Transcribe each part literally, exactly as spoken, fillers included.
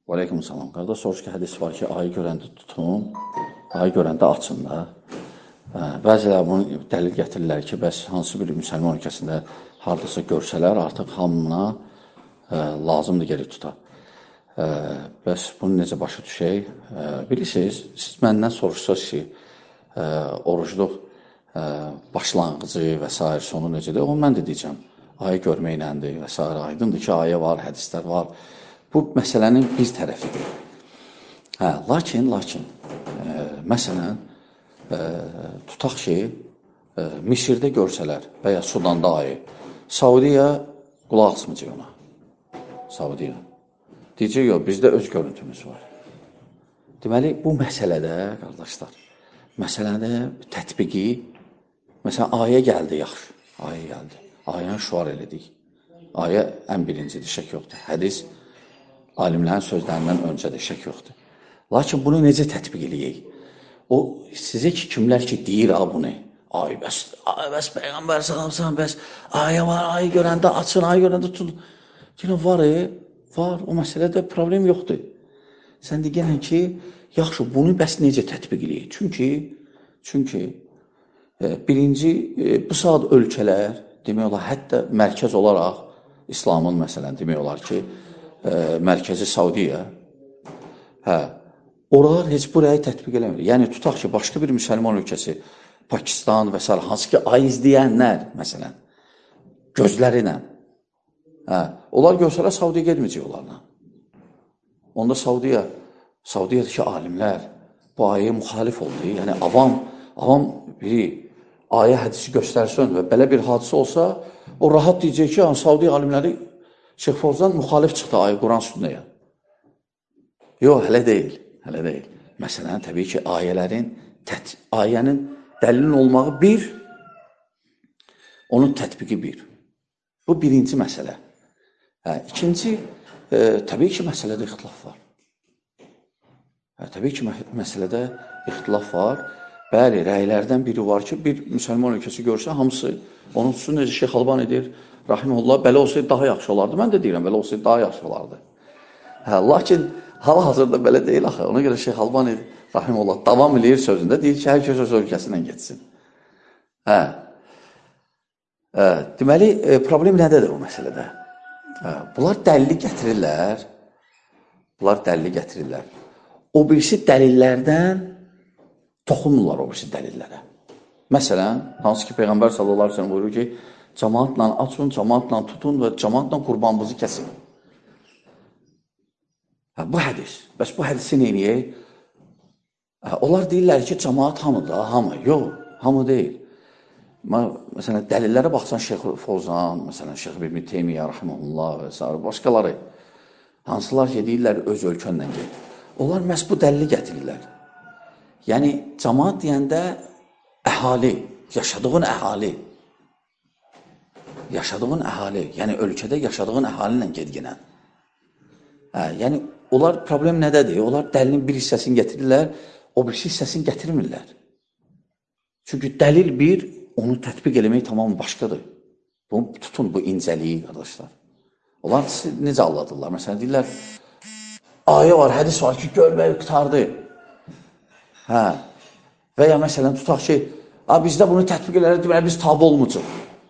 Və aleykum salam. Qardaş soruş ki, hədis var ki, ayı görəndə tutun, ayı görəndə açın da. Bəziləri bunu dəlil gətirirlər ki, bəs hansı bir müsəlman ölkəsində hardasa görsələr, artıq hamına ə, lazımdır geri tuta. Ə, bəs bunu necə başa düşək? Ə, bilirsiniz, siz məndən soruşsaz ki, ə, orucluq ə, başlanğıcı və s. sonu necədir? O mən də deyəcəm. Ayı görməkləndir və s. Aydındır ki, ayə var, hədislər var. Bu, məsələnin bir tərəfidir. Hə, lakin, lakin, ə, məsələn, ə, tutaq ki, ə, Misirdə görsələr və ya Sudanda ayı, Saudiya qulaq asmayacaq ona. Saudiya. Deyəcək, yox, bizdə öz görüntümüz var. Deməli, bu məsələdə, qardaşlar, məsələdə tətbiqi, məsələn, ayə gəldi, yaxşı, ayə gəldi. Ayəni şuar elədik. Ayə ən birincidir, şək yoxdur. Hədis, alimlərin sözlərindən öncədir, şək yoxdur. Lakin bunu necə tətbiq eləyək? O, sizə ki, kimlər ki, deyir, ha, bunu, ay, bəs, ay, bəs, Peyğəmbər salamsan, bəs, ayə var, ayı görəndə açın, ayı görəndə tutun. Deyirəm, var, e, var, o məsələdə problem yoxdur. Sən deyən ki, yaxşı, bunu bəs necə tətbiq eləyək? Çünki, çünki, e, birinci, e, bu saat ölkələr, demək olar, hətta mərkəz olaraq, İslamın, məsələn, demək olar ki, ə, mərkəzi Saudiya, hə, oralar heç buraya tətbiq eləmir. Yəni, tutaq ki, başqa bir müsəlman ölkəsi, Pakistan və s. hansı ki, ay izləyənlər, məsələn, gözləri ilə, hə, onlar görsələr, Saudiya gedməyəcək onlarla. Onda Saudiya, Saudiyadakı alimlər bu ayəyə müxalif oldu. Yəni, avam, avam biri ayə hədisi göstərsin və belə bir hadisə olsa, o rahat deyəcək ki, Saudiya alimləri Şeyx Fovzan müxalif çıxdı ayı Quran sünnəyə. Yox, hələ deyil, hələ deyil. Məsələn, təbii ki, ayələrin, tət, ayənin dəlilin olmağı bir, onun tətbiqi bir. Bu birinci məsələ. Hə, ikinci, e, təbii ki, məsələdə ixtilaf var. Hə, təbii ki, məsələdə ixtilaf var. Bəli, rəylərdən biri var ki, bir müsəlman ölkəsi görsə, hamısı, onun üçün necə Şeyx Alban edir, Rahimullah, belə olsaydı daha yaxşı olardı. Mən də deyirəm, belə olsaydı daha yaxşı olardı. Hə, lakin hal-hazırda belə deyil axı. Ona görə Şeyx Alban edir, Rahimullah, davam edir sözündə, deyir ki, hər kəs öz ölkəsindən geçsin. Hə. Hə, deməli, problem nədədir o məsələdə? Hə, bunlar dəlili gətirirlər, bunlar dəlili gətirirlər. O birisi dəlillərdən toxunurlar o birisi dəlillərə. Məsələn, hansı ki, Peyğəmbər sallallahu aleyhi ve sellem buyurur ki, cəmaatla açın, cəmaatla tutun və cəmaatla qurbanınızı kəsin. Hə, bu hədis. Bəs bu hədisi neyəyək? Hə, onlar deyirlər ki, cəmaat hamıdır, hamı. Yox, hamı deyil. Məsələn, dəlillərə baxsan Şeyx Fovzan, məsələn, Şeyx İbn Teymiyyə, Rahimullah və s. başqaları, hansılar ki, deyirlər, öz ölkənlə gel. Onlar məhz bu dəlili gətirirlər. Yəni, cəmaat deyəndə əhali, yaşadığın əhali, yaşadığın əhali, yəni ölkədə yaşadığın əhali ilə gedginən. Hə, yəni, onlar problem nədədir? Onlar dəlilin bir hissəsini gətirirlər, o bir hissəsini gətirmirlər. Çünki dəlil bir, onu tətbiq eləmək tamamı başqadır. Bunu tutun, bu incəliyi, qardaşlar. Onlar necə anladırlar? Məsələn, deyirlər, ayə var, hədis var ki, görmək qutardı. Hə, və ya məsələn, tutaq ki, bizdə bunu tətbiq elələr, deməli, biz tabi olmayacaq.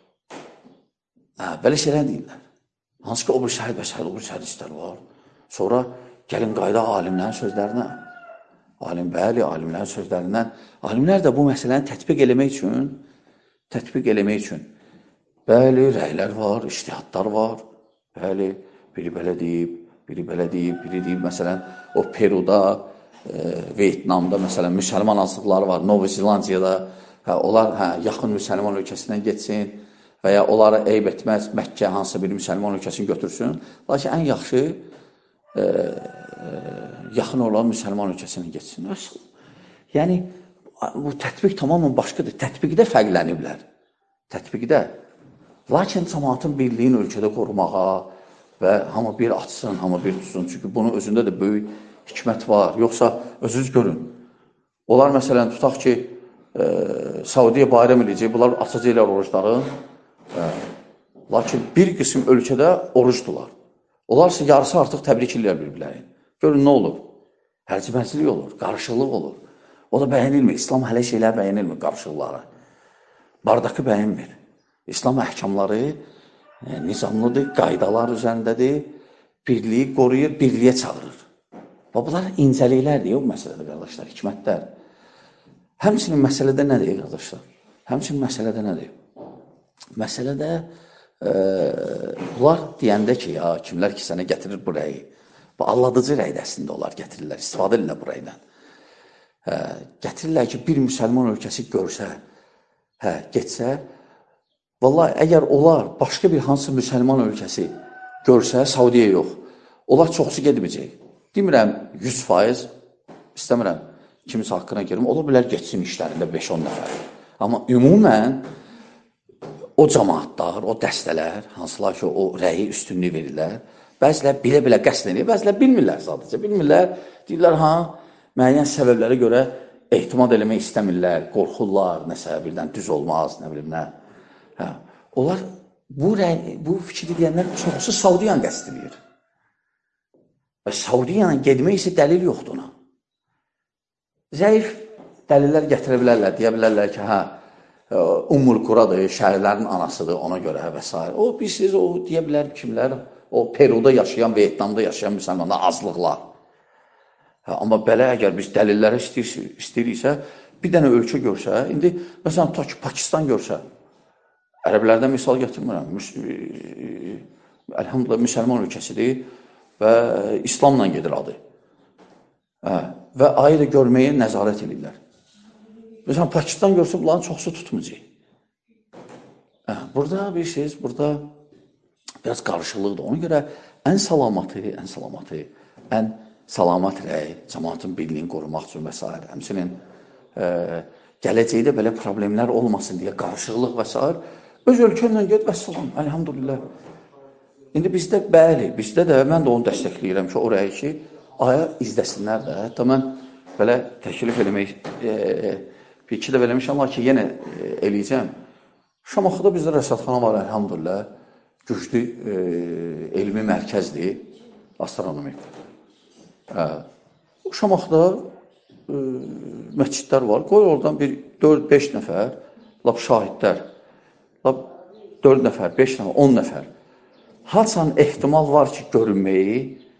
Hə, belə şeylər deyirlər. Hansı ki, o bir şəhid və şəhid, o bir hədislər var. Sonra gəlin qayda alimlərin sözlərinə. Alim, bəli, alimlərin sözlərindən. Alimlər də bu məsələni tətbiq eləmək üçün, tətbiq eləmək üçün, bəli, rəylər var, iştihadlar var, bəli, biri belə deyib, biri belə deyib, biri deyib, məsələn, o Peruda, e, Vietnamda, məsələn, müsəlman azlıqları var, Novo Zelandiyada, hə, onlar hə, yaxın müsəlman ölkəsindən geçsin və ya onları eyb etməz, Məkkə hansısa bir müsəlman ölkəsini götürsün. Lakin ən yaxşı e, e, yaxın olan müsəlman ölkəsindən geçsin. Yəni, bu tətbiq tamamən başqadır. Tətbiqdə fərqləniblər. Tətbiqdə. Lakin cəmaatın birliyin ölkədə qorumağa və hamı bir açsın, hamı bir tutsun. Çünki bunun özündə də böyük hikmət var. Yoxsa özünüz görün. Onlar məsələn tutaq ki, e, Saudiya bayram eləyəcək, bunlar açacaqlar orucları. E, lakin bir qism ölkədə orucdular. Onlar ise yarısı artıq təbrik edirlər bir-birlərini. Görün, nə olur? Hərciməclik olur, qarışıqlıq olur. O da bəyənilmir. İslam hələ şeylər bəyənilmir, qarışıqları. Bardakı bəyənmir. İslam əhkamları e, nizamlıdır, qaydalar üzərindədir, birliyi qoruyur, birliyə çağırır. Və bunlar incəliklərdir, o məsələdə, qardaşlar, hikmətlər. Həmçinin məsələdə nədir, qardaşlar? Həmçinin məsələdə nədir? Məsələdə e, bunlar deyəndə ki, ya, kimlər ki, sənə gətirir bu rəyi, bu alladıcı rəydə əslində onlar gətirirlər, istifadə edirlər bu rəydən. Hə, gətirirlər ki, bir müsəlman ölkəsi görsə, hə, getsə, vallahi, əgər onlar başqa bir hansı müsəlman ölkəsi görsə, Saudiya yox, onlar çoxsu gedməyəcək. Demirəm, yüz faiz, istəmirəm, kimisə haqqına girim, ola bilər geçsin işlərində beş on nəfər. Amma ümumən, o cəmaatlar, o dəstələr, hansılar ki, o rəyi üstünlüyü verirlər, bəzilər bilə-bilə qəsd edir, bəzilər bilmirlər sadəcə, bilmirlər, deyirlər, ha, müəyyən səbəblərə görə ehtimad eləmək istəmirlər, qorxurlar, nəsə birdən düz olmaz, nə bilim, nə. Hə. Onlar bu, bu fikri deyənlər çoxusu Saudiyanı qəsd edir. Və Saudiyanı gedmək isə dəlil yoxdur ona. Zəif dəlillər gətirə bilərlər, deyə bilərlər ki, hə, Ummul Quradır, şəhərlərin anasıdır, ona görə və s. O, bilirsiniz, o deyə bilər kimlər, o Peruda yaşayan, Vietnamda yaşayan müsəlmanlar azlıqlar. Hə, amma belə əgər biz dəlilləri istəyir, istəyiriksə, bir dənə ölkə görsə, indi, məsələn, ta ki, Pakistan görsə, ərəblərdən misal gətirmirəm, müs əlhamdülillah, müsəlman ölkəsidir və İslamla gedir adı. Hə, və ayı da görməyə nəzarət edirlər. Məsələn, Pakistan görsə, bunların çoxsu tutmayacaq. Hə, burada bir şey, burada biraz qarışıqlıqdır. Ona görə ən salamatı, ən salamatı, ən salamat rəy, cəmaatın birliyini qorumaq üçün və s. Həmçinin e, gələcəkdə belə problemlər olmasın deyə qarışıqlıq və s. Öz ölkənlə ged və salam, əlhamdülillah. İndi bizdə, bəli, bizdə də, mən də onu dəstəkləyirəm ki, o rəyi ki, aya izləsinlər də. Hətta mən belə təklif eləmək, e, bir iki də eləmişəm, amma ki, yenə e, eləyəcəm. Şamaxıda bizdə rəsədxana var, əlhamdülillah. Güclü e, elmi mərkəzdir, astronomik. Hə. Şamaxıda e, məscidlər var. Qoy oradan bir dörd beş nəfər, lap şahidlər, lap dörd nəfər, beş nəfər, on nəfər. Haçan ehtimal var ki, görünməyi,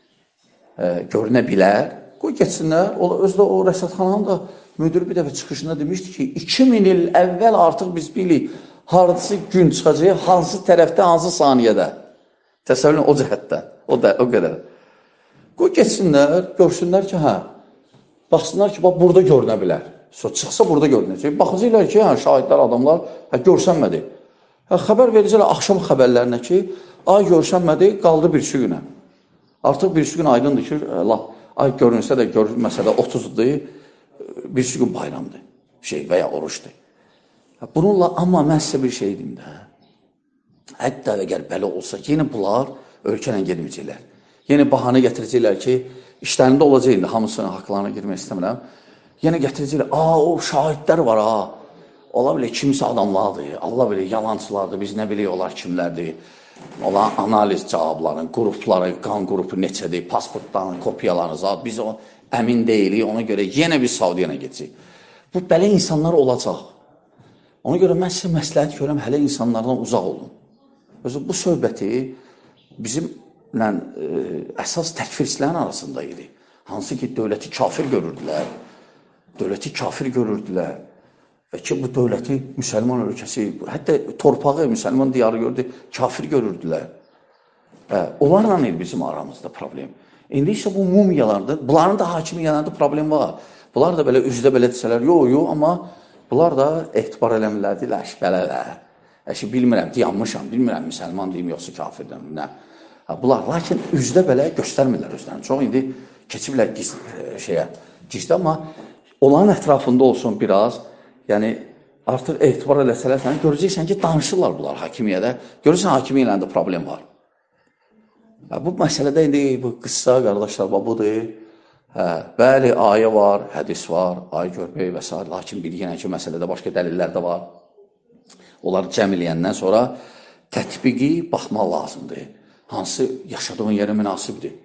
e, görünə bilər. Qoy geçsinlər. O, özdə o rəsədxananın da müdürü bir dəfə çıxışında demişdi ki, iki min il əvvəl artıq biz bilik, hansı gün çıxacaq, hansı tərəfdə, hansı saniyədə. Təsəvvürün o cəhətdən, o, da, o qədər. Qoy geçsinlər, görsünlər ki, hə, baxsınlar ki, bax, burada görünə bilər. So, çıxsa burada görünəcək. Baxacaqlar ki, hə, şahidlər, adamlar, hə, görsənmədi. Hə, xəbər verəcəklər axşam xəbərlərinə ki, ay görsənmədi, qaldı bir günə. Artıq bir gün aydındır ki, laf, ay görünsə də, görünməsə də otuzdur, bir gün bayramdır, şey, və ya oruçdur. Bununla, amma mən sizə bir şey deyim də, hətta əgər belə olsa, yenə bunlar ölkənə gedməyəcəklər. Yenə bahanə gətirəcəklər ki, işlərində olacaq indi, hamısının haqlarına girmək istəmirəm. Yenə gətirəcəklər, aa, o şahidlər var, aa, ola bilir, kimsə adamlardır, Allah bilir, yalancılardır, biz nə bilirik, onlar kimlərdir. Olan analiz cavabların, qrupları, qan qrupu neçədir, pasportların, kopyalarınızı, biz o əmin deyilik, ona görə yenə biz Saudiyana geçəcək. Bu, belə insanlar olacaq. Ona görə mən sizə məsləhət görəm, hələ insanlardan uzaq olun. Özü, bu söhbəti bizimlə e, əsas təkfirçilərin arasında idi. Hansı ki, dövləti kafir görürdülər, dövləti kafir görürdülər və ki, bu dövləti müsəlman ölkəsi, hətta torpağı müsəlman diyarı gördü, kafir görürdülər. Hə, onlarla il bizim aramızda problem. İndi isə bu mumiyalardır, bunların da hakimiyyələrində problem var. Bunlar da belə üzdə belə desələr, yox, yox, amma bunlar da etibar eləmirlər, deyirlər, əş, belələr. Əşi, bilmirəm, dayanmışam, bilmirəm, müsəlman deyim, yoxsa kafirdən, nə. Bunlar, lakin üzdə belə göstərmirlər özlərini. Çox indi keçiblər giz, şeyə, gizdə, amma onların ətrafında olsun biraz, yəni artıq etibar eləsələr, sən görəcəksən ki, danışırlar bunlar hakimiyyədə. Görürsən, hakimiyyələrində problem var. Bu məsələdə indi bu qıssa, qardaşlar, budur. Hə, bəli, ayə var, hədis var, ayə görmək və s. Lakin bir yenə ki, məsələdə başqa dəlillər də var. Onları cəm eləyəndən sonra tətbiqi baxmaq lazımdır. Hansı yaşadığın yerə münasibdir.